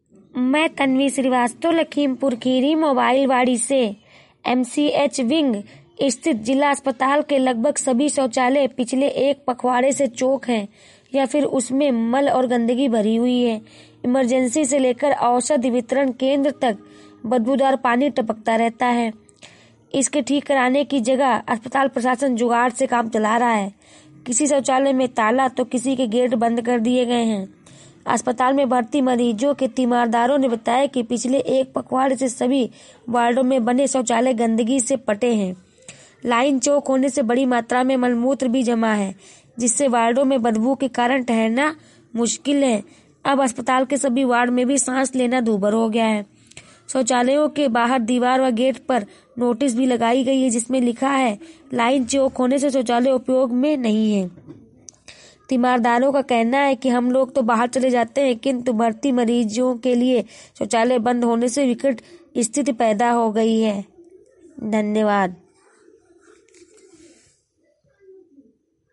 मैं तन्वी श्रीवास्तव लखीमपुर खीरी मोबाइल वाड़ी से। एमसीएच विंग स्थित जिला अस्पताल के लगभग सभी शौचालय पिछले एक पखवाड़े से चोक हैं या फिर उसमें मल और गंदगी भरी हुई है। इमरजेंसी से लेकर औषधि वितरण केंद्र तक बदबूदार पानी टपकता रहता है। इसके ठीक कराने की जगह अस्पताल प्रशासन जुगाड़ से काम चला रहा है। किसी शौचालय में ताला तो किसी के गेट बंद कर दिए गए हैं। अस्पताल में भर्ती मरीजों के तीमारदारों ने बताया कि पिछले एक पखवाड़े से सभी वार्डों में बने शौचालय गंदगी से पटे हैं। लाइन चौक होने से बड़ी मात्रा में मलमूत्र भी जमा है, जिससे वार्डों में बदबू के कारण ठहरना मुश्किल है। अब अस्पताल के सभी वार्ड में भी सांस लेना दूभर हो गया है। शौचालयों के बाहर दीवार व गेट पर नोटिस भी लगाई गई है, जिसमें लिखा है लाइन चौक होने से शौचालय उपयोग में नहीं है। तीमारदारों का कहना है कि हम लोग तो बाहर चले जाते हैं, किंतु भर्ती मरीजों के लिए शौचालय बंद होने से विकट स्थिति पैदा हो गई है। धन्यवाद।